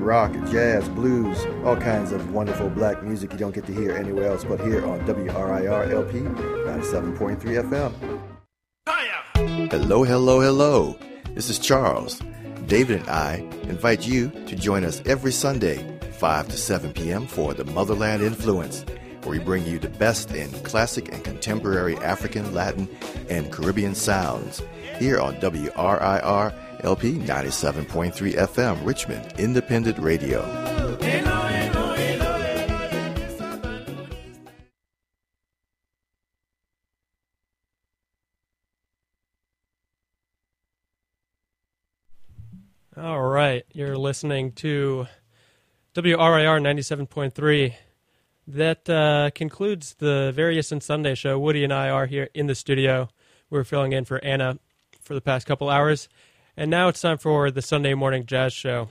rock, jazz, blues, all kinds of wonderful black music you don't get to hear anywhere else but here on WRIR LP 97.3 FM. Hello, hello, hello. This is Charles. David and I invite you to join us every Sunday, 5 to 7 p.m. for the Motherland Influence, where we bring you the best in classic and contemporary African, Latin, and Caribbean sounds here on WRIR LP 97.3 FM, Richmond Independent Radio. All right, you're listening to WRIR 97.3. That concludes the Various and Sunday show. Woody and I are here in the studio. We're filling in for Anna for the past couple hours. And now it's time for the Sunday morning jazz show.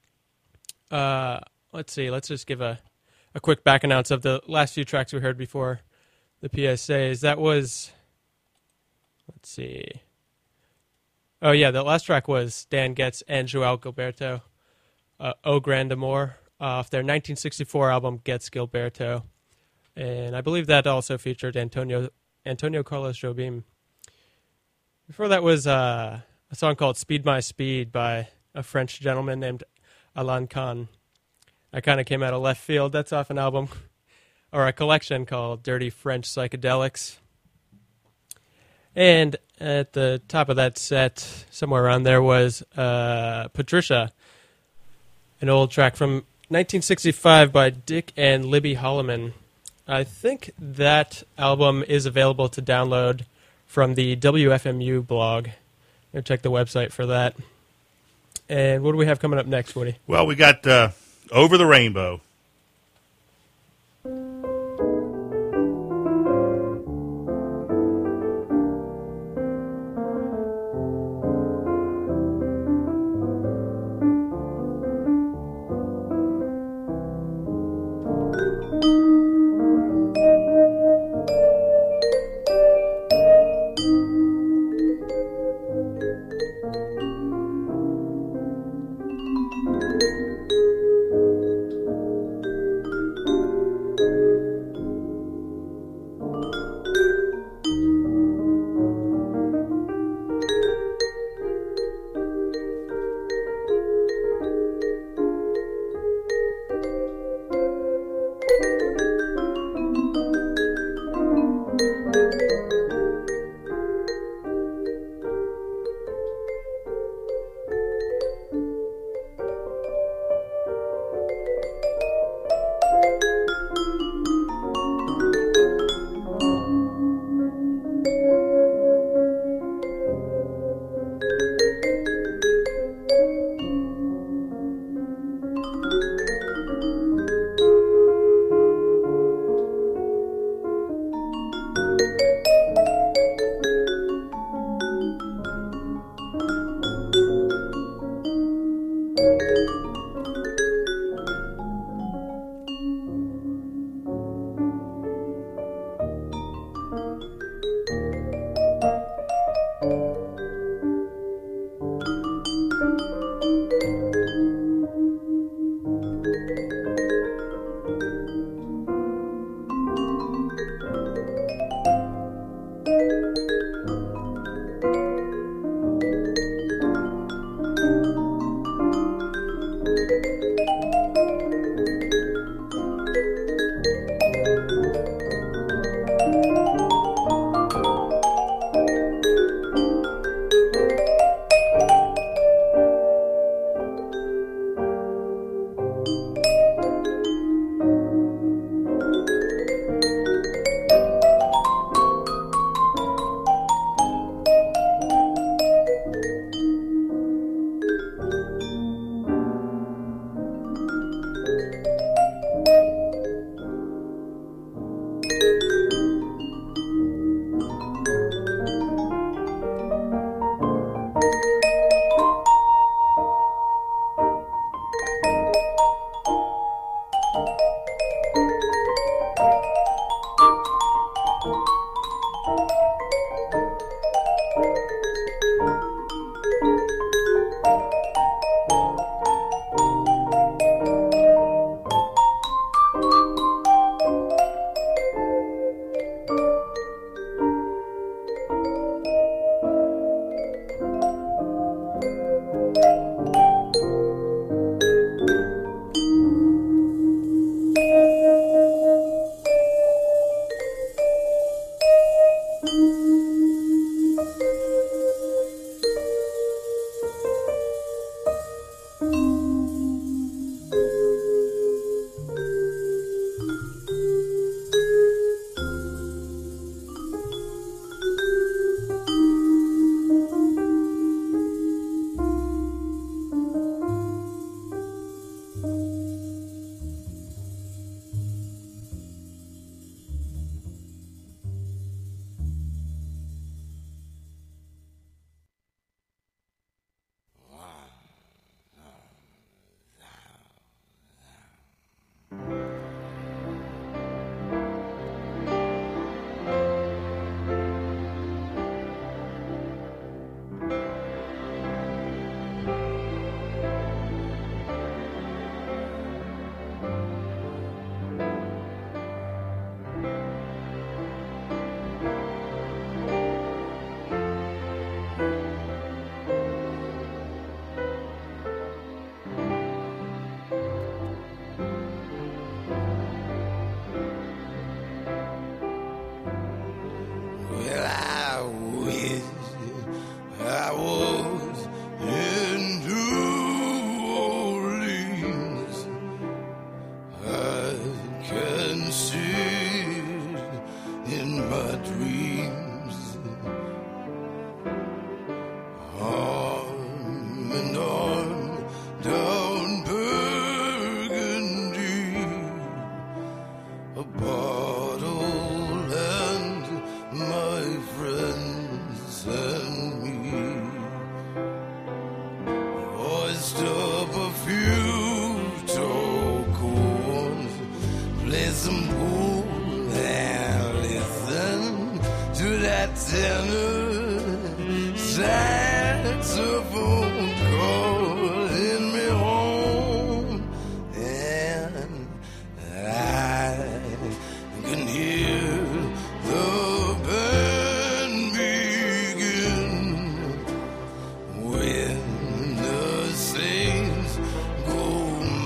Let's see. Let's just give a quick back announce of the last few tracks we heard before the PSAs. That was, let's see. Oh, yeah, the last track was Stan Getz and João Gilberto, O Grand Amor, off their 1964 album, Getz Gilberto. And I believe that also featured Antonio Carlos Jobim. Before that was a song called Speed My Speed by a French gentleman named Alain Kahn. That kind of came out of left field. That's off an album, or a collection called Dirty French Psychedelics. And at the top of that set, somewhere around there, was Patricia, an old track from 1965 by Dick and Libby Holloman. I think that album is available to download from the WFMU blog. Check the website for that. And what do we have coming up next, Woody? Well, we got Over the Rainbow.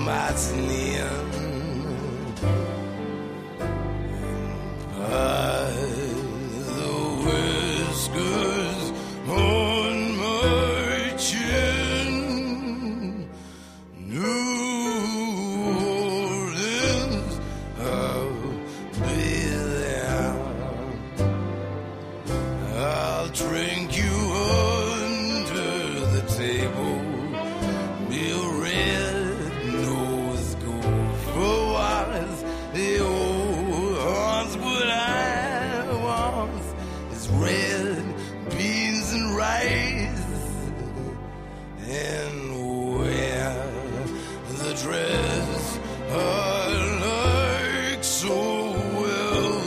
Martinian. By the whiskers on my chin, New Orleans, I'll be there. I'll drink you under the table, be a red-nosed gopher was the old horse. What I want is red beans and rice, and wear the dress I like so well.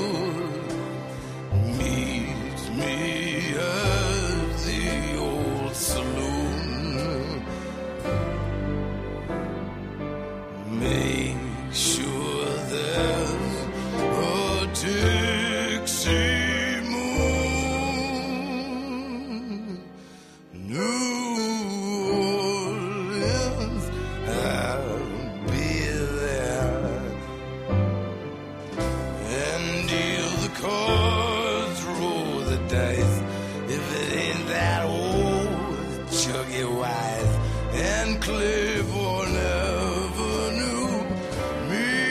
Meet me at the old saloon. Make sure there's a Dixie moon. New Orleans, I'll be there. And deal the cards, roll the dice. If it ain't that old Chucky Wise and Claiborne Avenue, me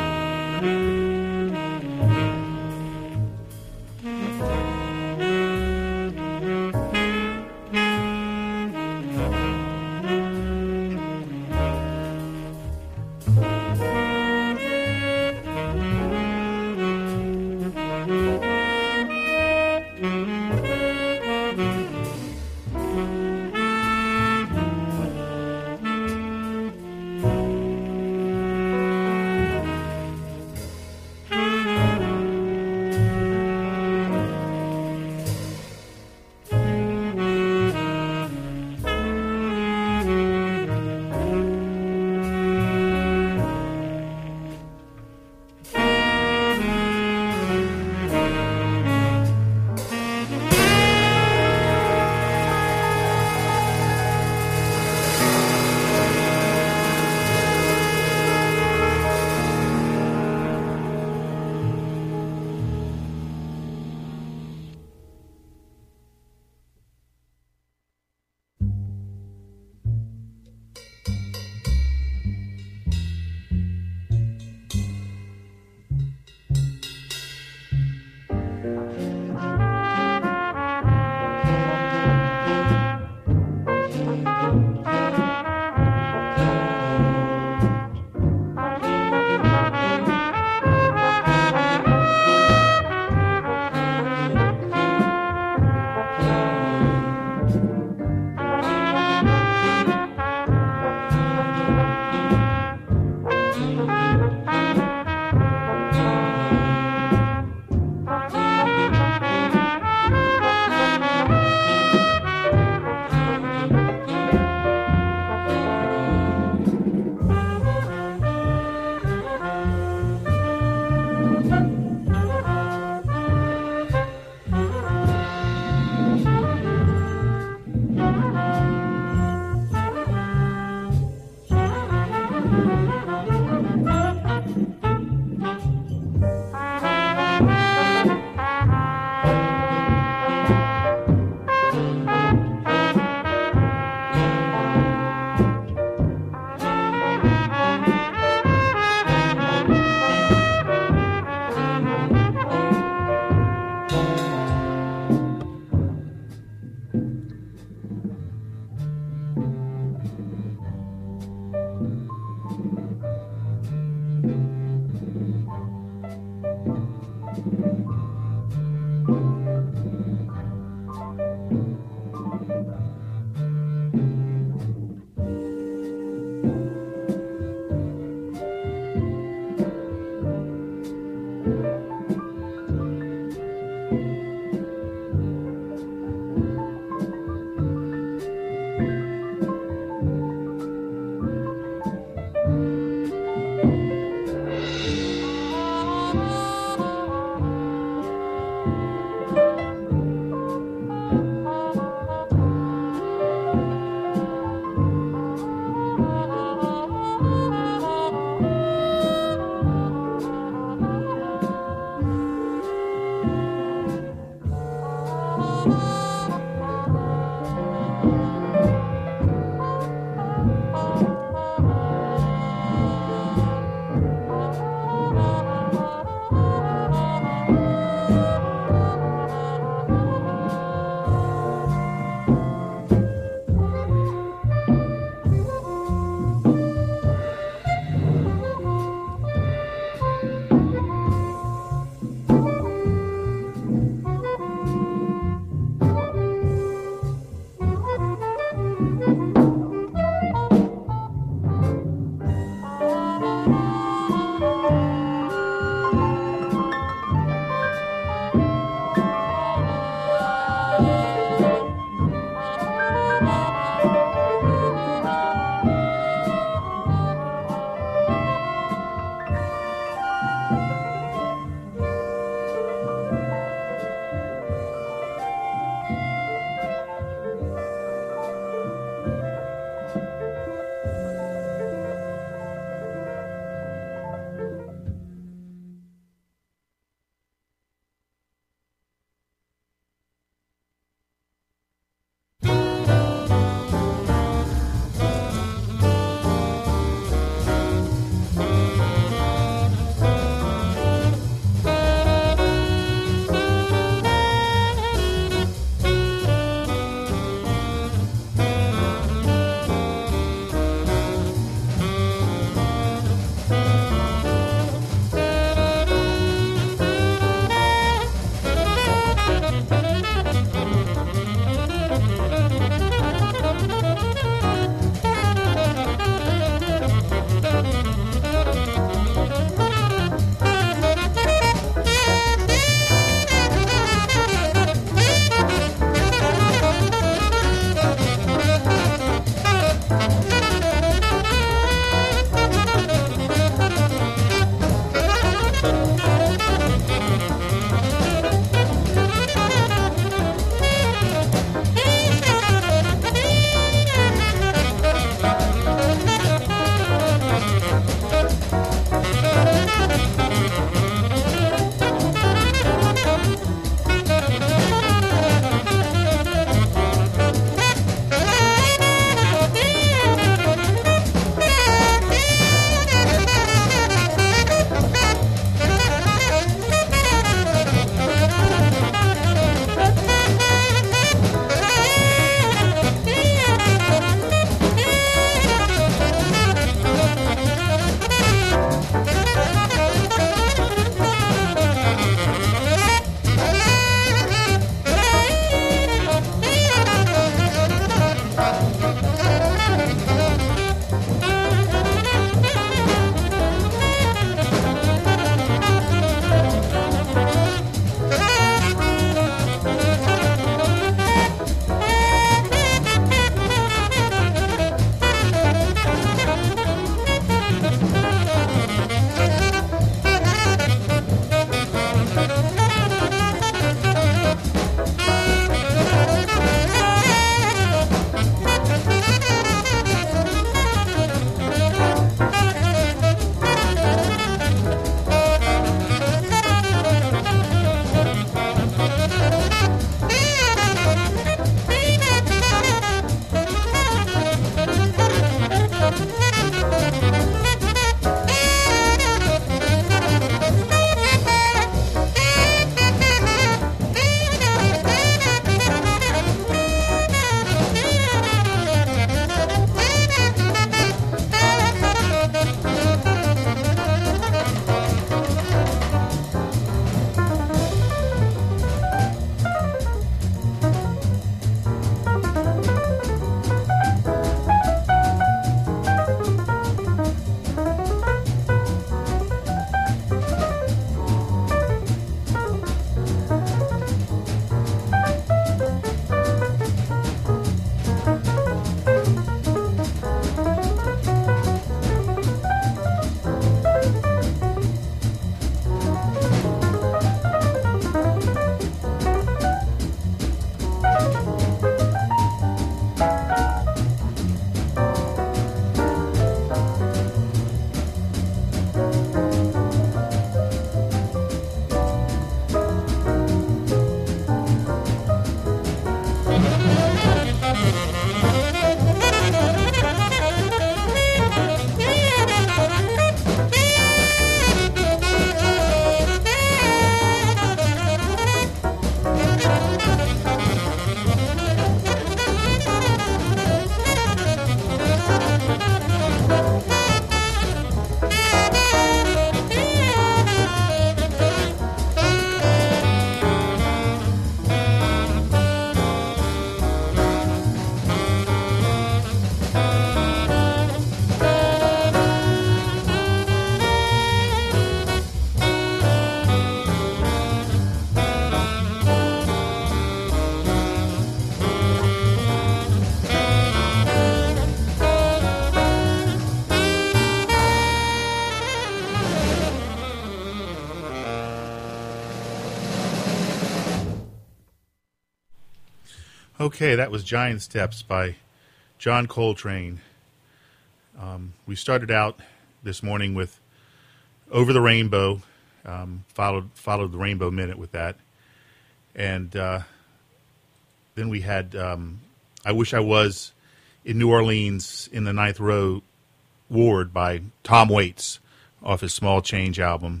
Okay, that was Giant Steps by John Coltrane. We started out this morning with Over the Rainbow, followed the Rainbow Minute with that. And then we had I Wish I Was in New Orleans in the Ninth Row Ward by Tom Waits off his Small Change album.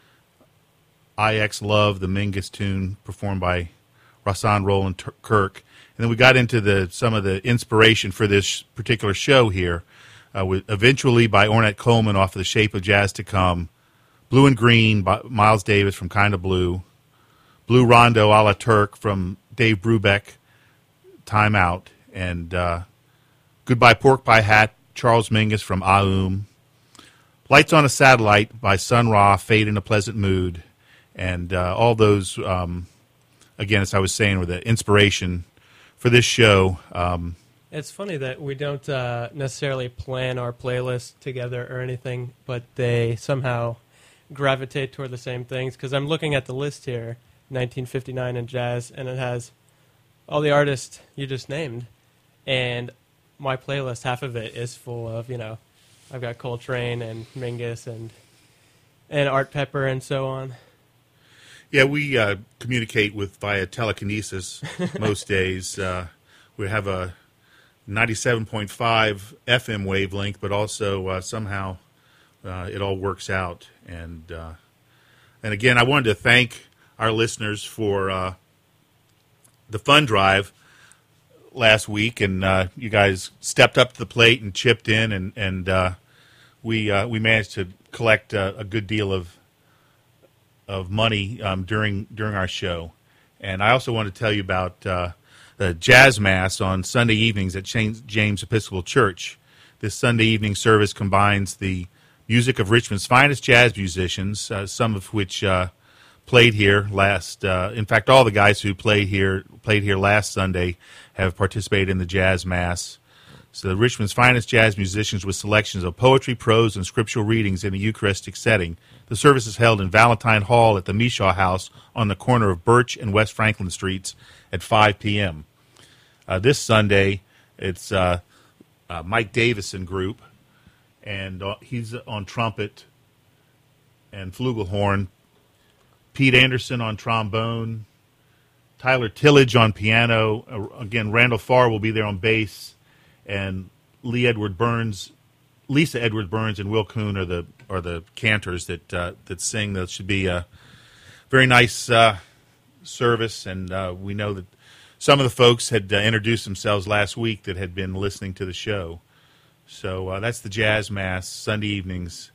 IX Love, the Mingus tune performed by Rahsaan Roland Kirk. And then we got into some of the inspiration for this particular show here, eventually by Ornette Coleman off of The Shape of Jazz to Come, Blue and Green by Miles Davis from Kinda Blue, Blue Rondo a la Turk from Dave Brubeck, Time Out, and Goodbye Pork Pie Hat, Charles Mingus from Aum, Lights on a Satellite by Sun Ra, Fade in a Pleasant Mood, and all those, again, as I was saying, were the inspiration for this show. It's funny that we don't necessarily plan our playlist together or anything, but they somehow gravitate toward the same things. Because I'm looking at the list here, 1959 in jazz, and it has all the artists you just named. And my playlist, half of it is full of, I've got Coltrane and Mingus and Art Pepper and so on. Yeah, we communicate via telekinesis most days. We have a 97.5 FM wavelength, but also somehow it all works out. And again, I wanted to thank our listeners for the fund drive last week, and you guys stepped up to the plate and chipped in, and we managed to collect a good deal of money during our show. And I also want to tell you about the Jazz Mass on Sunday evenings at St. James Episcopal Church. This Sunday evening service combines the music of Richmond's finest jazz musicians, some of which played here last. In fact, all the guys who played here last Sunday have participated in the Jazz Mass. So Richmond's finest jazz musicians with selections of poetry, prose, and scriptural readings in a Eucharistic setting. The service is held in Valentine Hall at the Mishaw House on the corner of Birch and West Franklin Streets at 5 p.m. This Sunday, it's Mike Davison Group, and he's on trumpet and flugelhorn. Pete Anderson on trombone. Tyler Tillage on piano. Again, Randall Farr will be there on bass. And Lisa Edward Burns, and Will Kuhn are the cantors that sing. That should be a very nice service, and we know that some of the folks had introduced themselves last week that had been listening to the show. So that's the Jazz Mass Sunday evenings,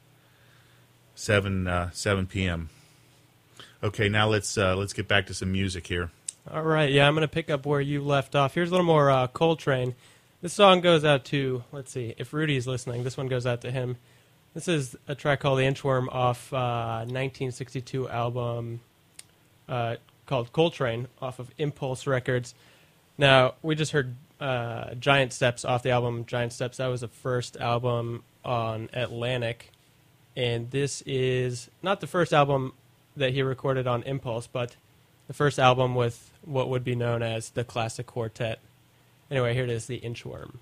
7 p.m. Okay, now let's get back to some music here. All right, yeah, I'm going to pick up where you left off. Here's a little more Coltrane. This song goes out to, let's see, if Rudy's listening, this one goes out to him. This is a track called The Inchworm off 1962 album called Coltrane off of Impulse Records. Now, we just heard Giant Steps off the album Giant Steps. That was the first album on Atlantic. And this is not the first album that he recorded on Impulse, but the first album with what would be known as the Classic Quartet. Anyway, here it is, The Inchworm.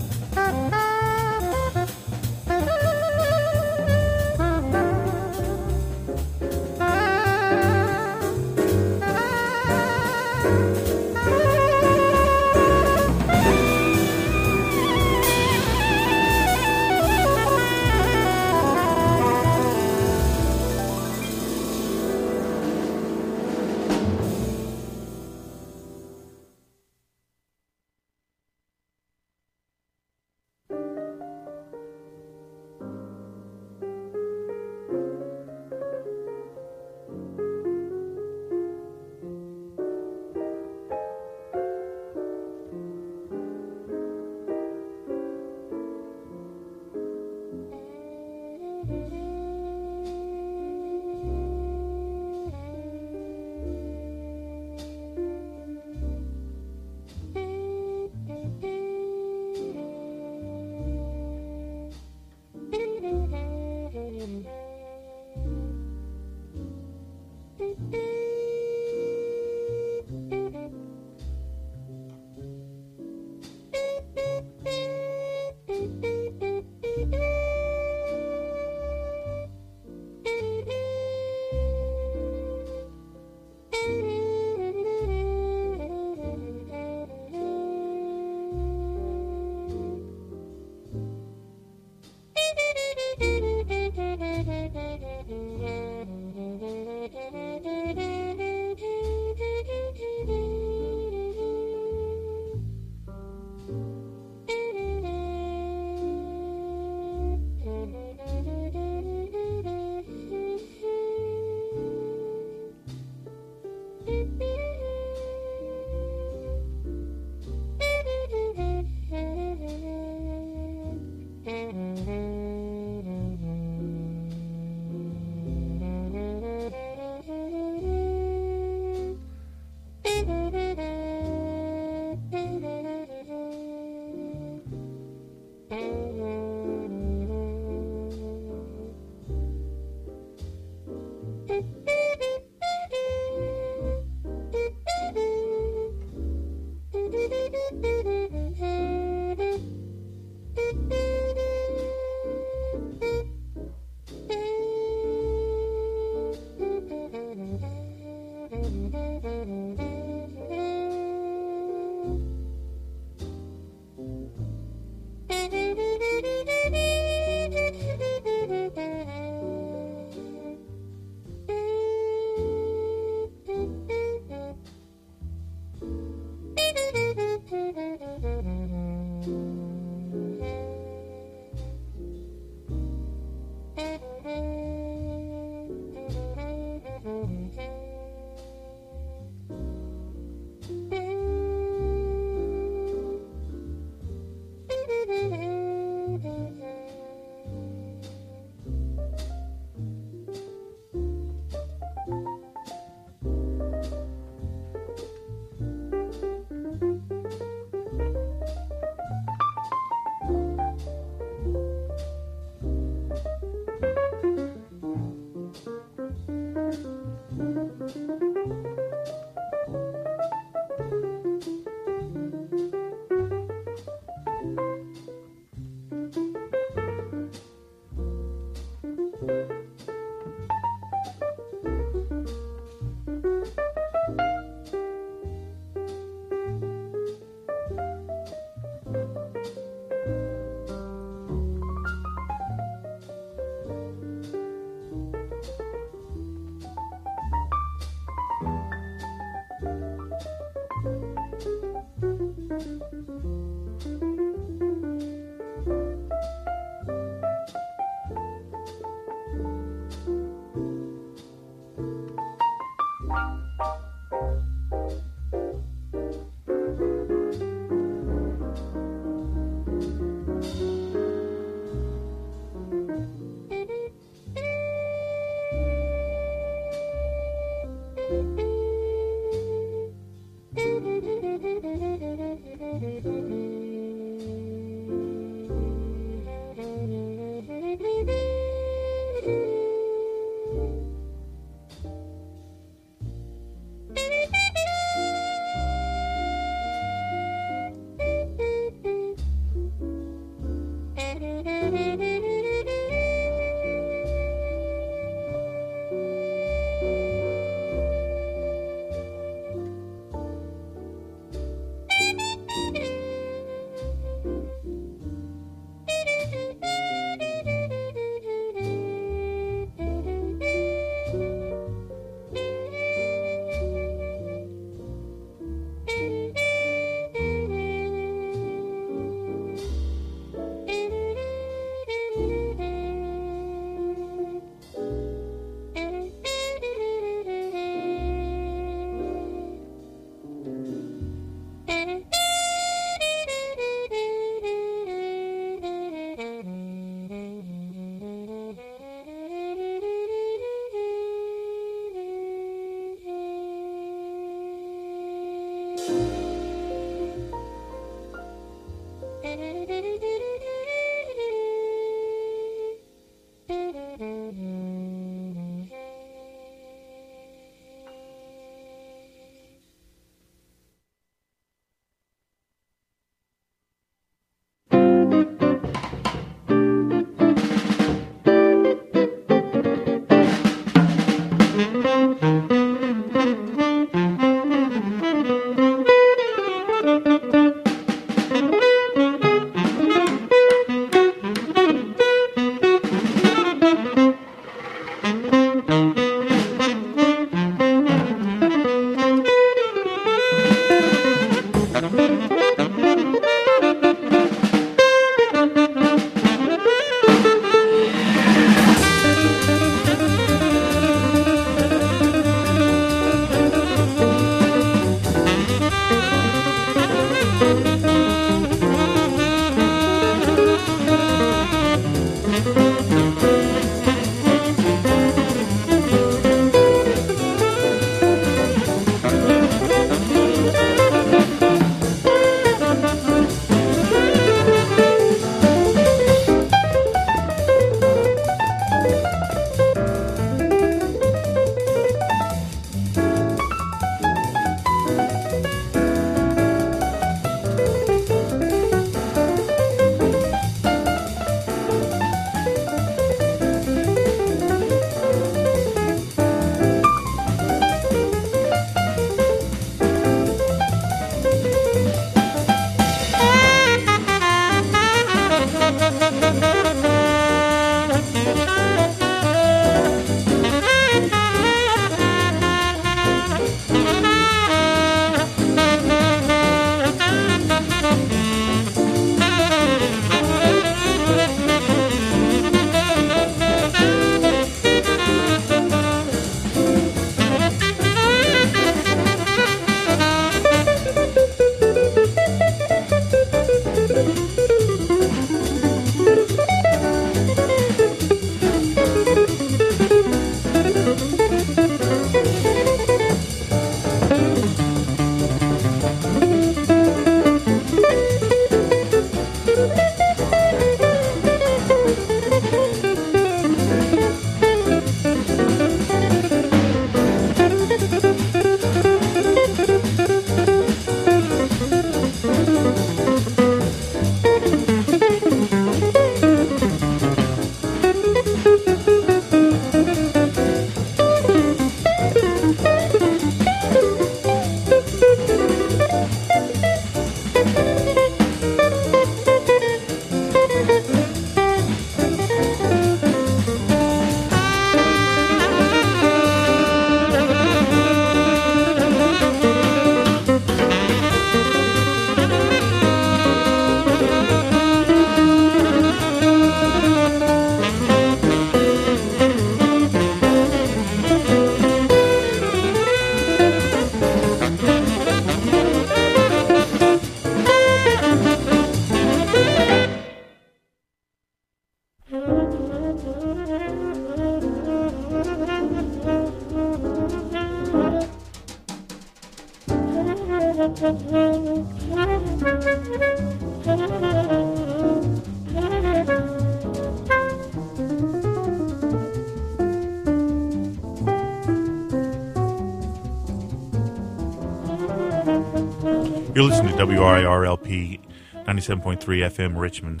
You're listening to WRIR-LP 97.3 FM Richmond.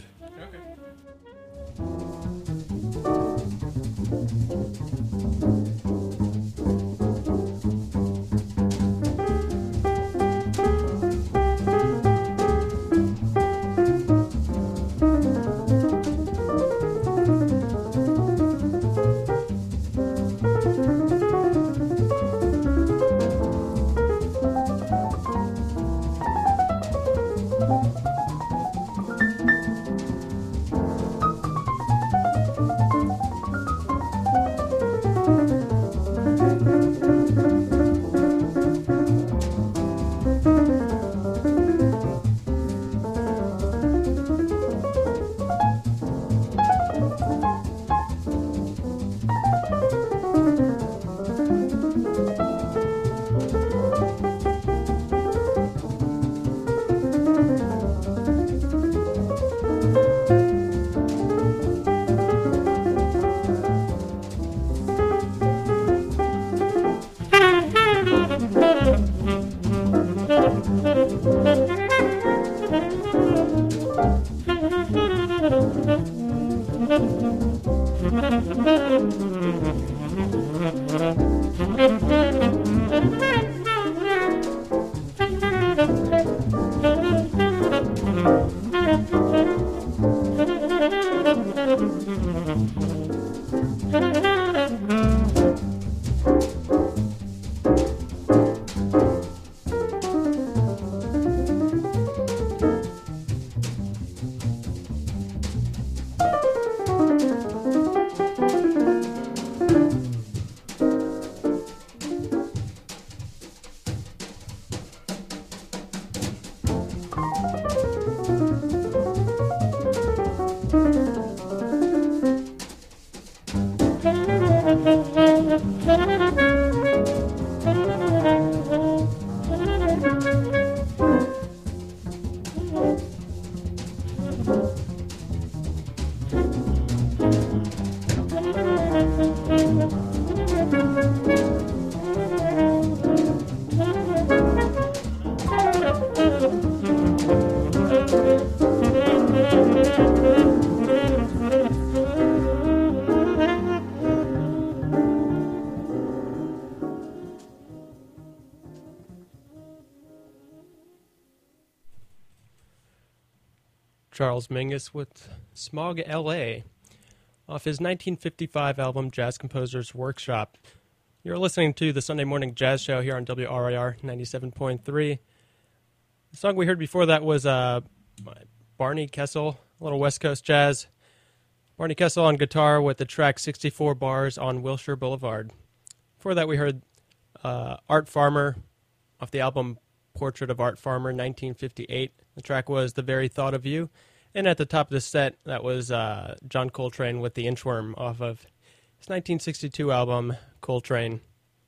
Charles Mingus with Smog L.A. off his 1955 album Jazz Composers Workshop. You're listening to the Sunday Morning Jazz Show here on WRIR 97.3. The song we heard before that was Barney Kessel, a little West Coast jazz. Barney Kessel on guitar with the track 64 Bars on Wilshire Boulevard. Before that we heard Art Farmer off the album Portrait of Art Farmer 1958. The track was The Very Thought of You. And at the top of the set, that was John Coltrane with The Inchworm off of his 1962 album, Coltrane.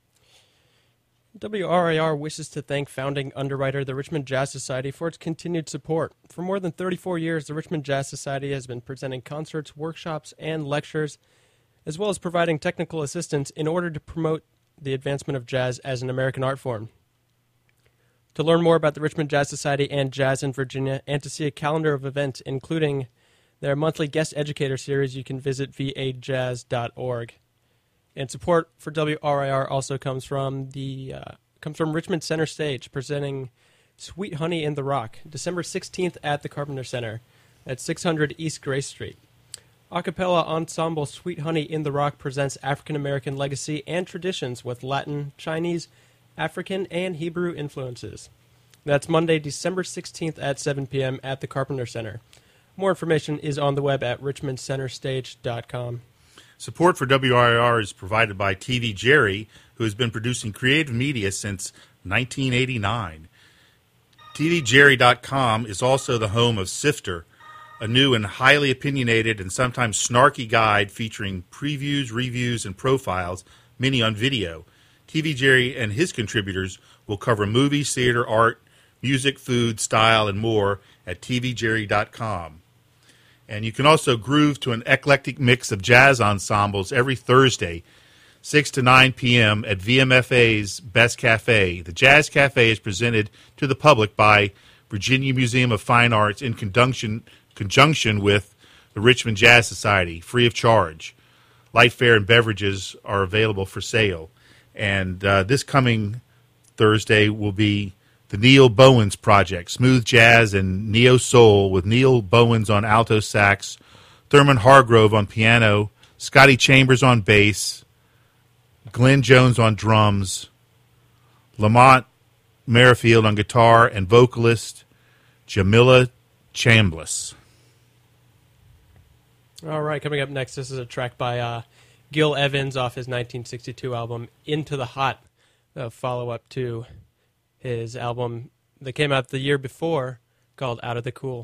WRIR wishes to thank founding underwriter the Richmond Jazz Society for its continued support. For more than 34 years, the Richmond Jazz Society has been presenting concerts, workshops, and lectures, as well as providing technical assistance in order to promote the advancement of jazz as an American art form. To learn more about the Richmond Jazz Society and Jazz in Virginia, and to see a calendar of events, including their monthly guest educator series, you can visit vajazz.org. And support for WRIR also comes from Richmond Center Stage, presenting Sweet Honey in the Rock, December 16th at the Carpenter Center at 600 East Grace Street. A cappella ensemble Sweet Honey in the Rock presents African American legacy and traditions with Latin, Chinese, African, and Hebrew influences. That's Monday, December 16th at 7 p.m. at the Carpenter Center. More information is on the web at richmondcenterstage.com. Support for WRIR is provided by TV Jerry, who has been producing creative media since 1989. TVJerry.com is also the home of Sifter, a new and highly opinionated and sometimes snarky guide featuring previews, reviews, and profiles, many on video. TV Jerry and his contributors will cover movies, theater, art, music, food, style, and more at tvjerry.com. And you can also groove to an eclectic mix of jazz ensembles every Thursday. 6 to 9 p.m. at VMFA's Best Cafe. The Jazz Cafe is presented to the public by Virginia Museum of Fine Arts in conjunction with the Richmond Jazz Society, free of charge. Light fare and beverages are available for sale. And this coming Thursday will be the Neil Bowens Project, smooth jazz and neo-soul with Neil Bowens on alto sax, Thurman Hargrove on piano, Scotty Chambers on bass, Glenn Jones on drums, Lamont Merrifield on guitar, and vocalist Jamila Chambliss. All right, coming up next, this is a track by Gil Evans off his 1962 album Into the Hot, a follow-up to his album that came out the year before called Out of the Cool.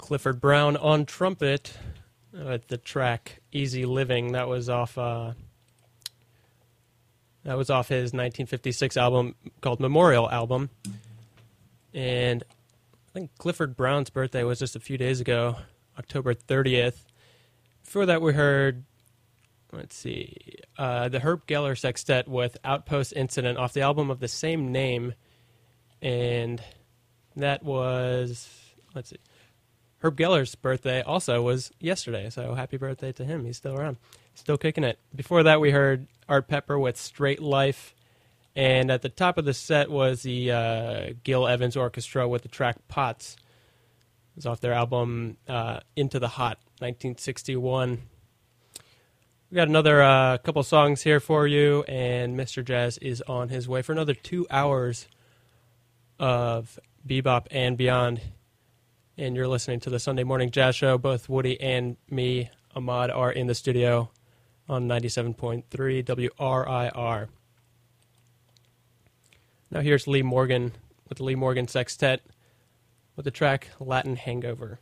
Clifford Brown on trumpet with the track "Easy Living." That was off his 1956 album called Memorial Album. And I think Clifford Brown's birthday was just a few days ago, October 30th. Before that, we heard, the Herb Geller Sextet with Outpost Incident off the album of the same name. And that was, Herb Geller's birthday also was yesterday, so happy birthday to him. He's still around, still kicking it. Before that, we heard Art Pepper with Straight Life. And at the top of the set was the Gil Evans Orchestra with the track Pots. It was off their album Into the Hot, 1961. We got another couple songs here for you, and Mr. Jazz is on his way for another 2 hours of bebop and beyond. And you're listening to the Sunday Morning Jazz Show. Both Woody and me, Ahmad, are in the studio on 97.3 WRIR. Now here's Lee Morgan with the Lee Morgan Sextet with the track Latin Hangover.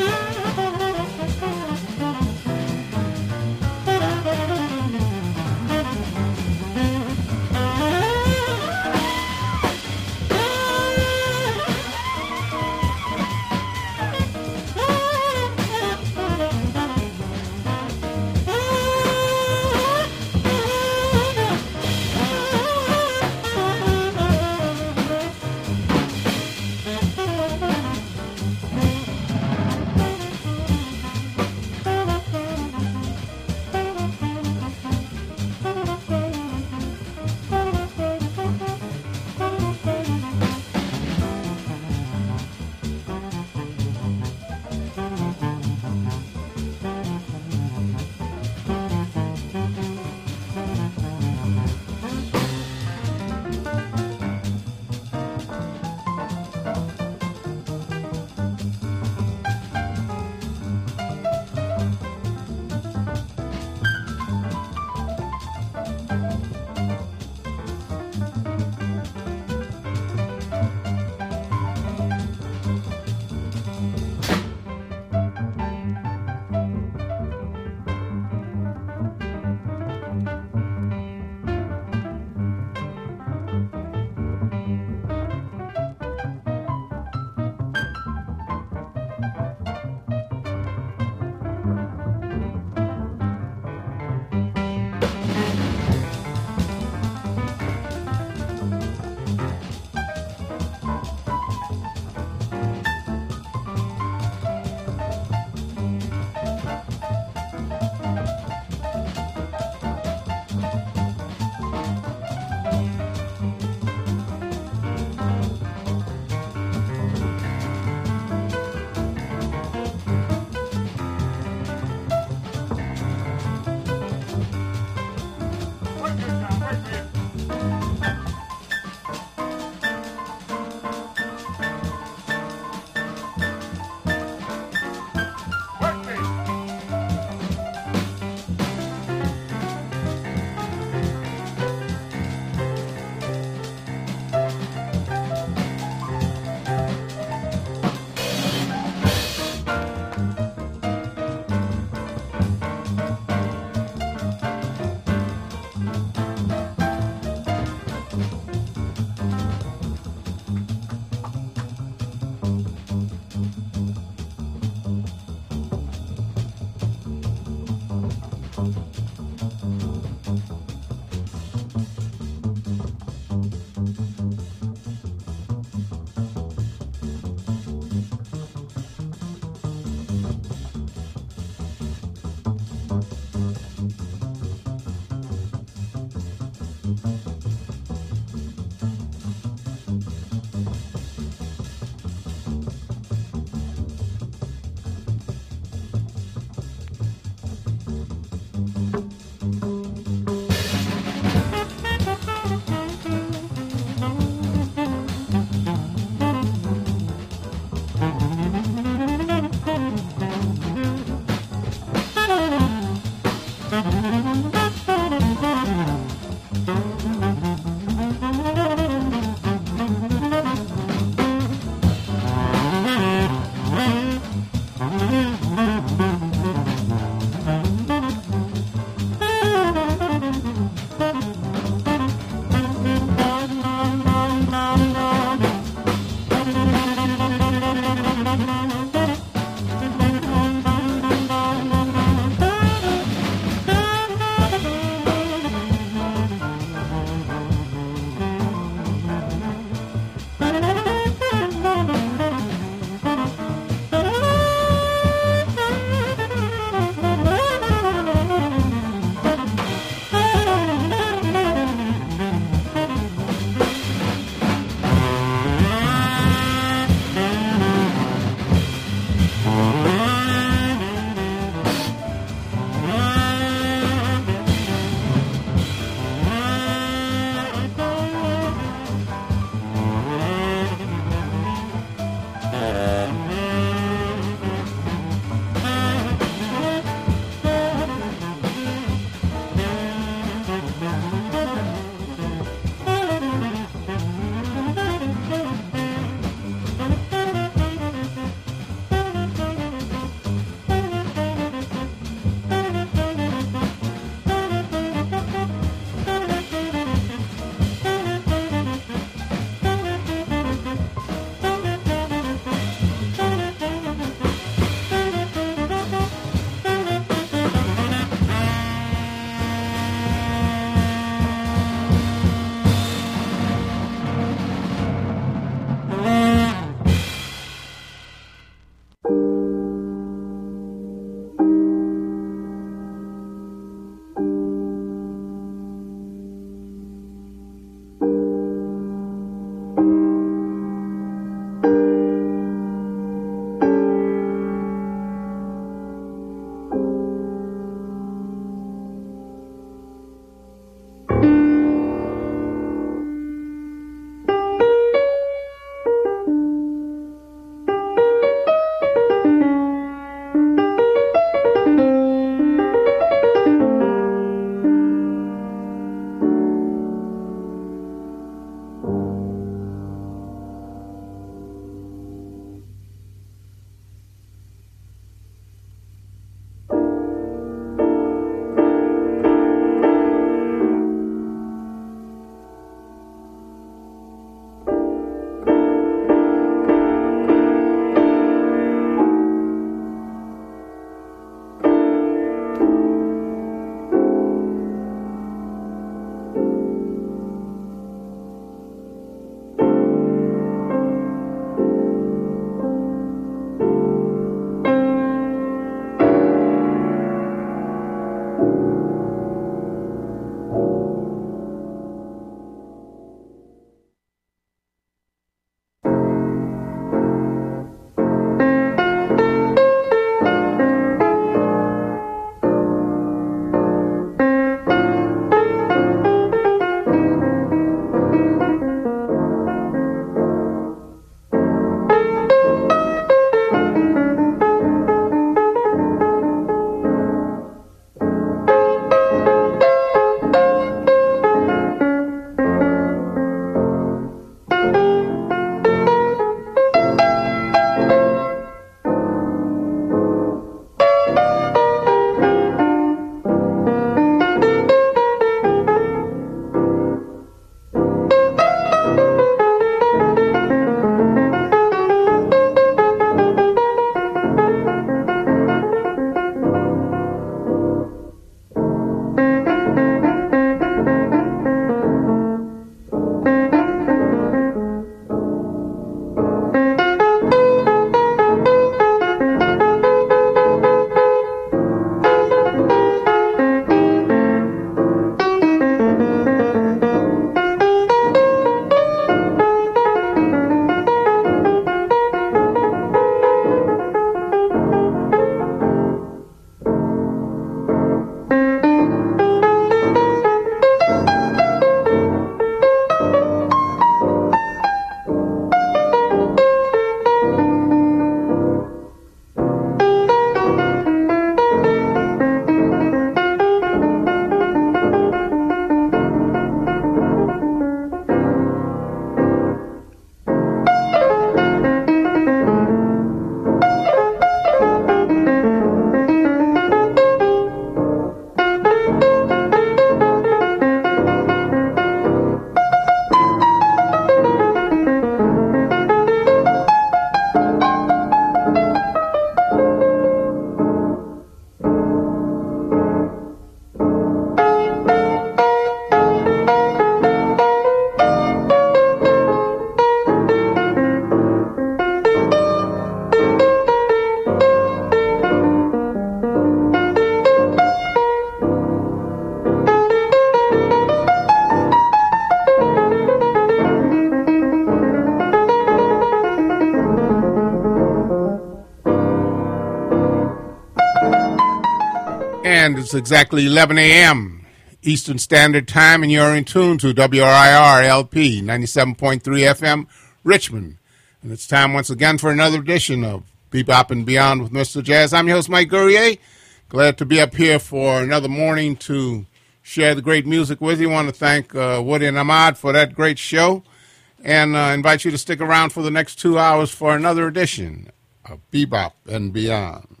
And it's exactly 11 a.m. Eastern Standard Time, and you're in tune to WRIR LP 97.3 FM, Richmond. And it's time once again for another edition of Bebop and Beyond with Mr. Jazz. I'm your host, Mike Gurrier. Glad to be up here for another morning to share the great music with you. I want to thank Woody and Ahmad for that great show, and invite you to stick around for the next 2 hours for another edition of Bebop and Beyond.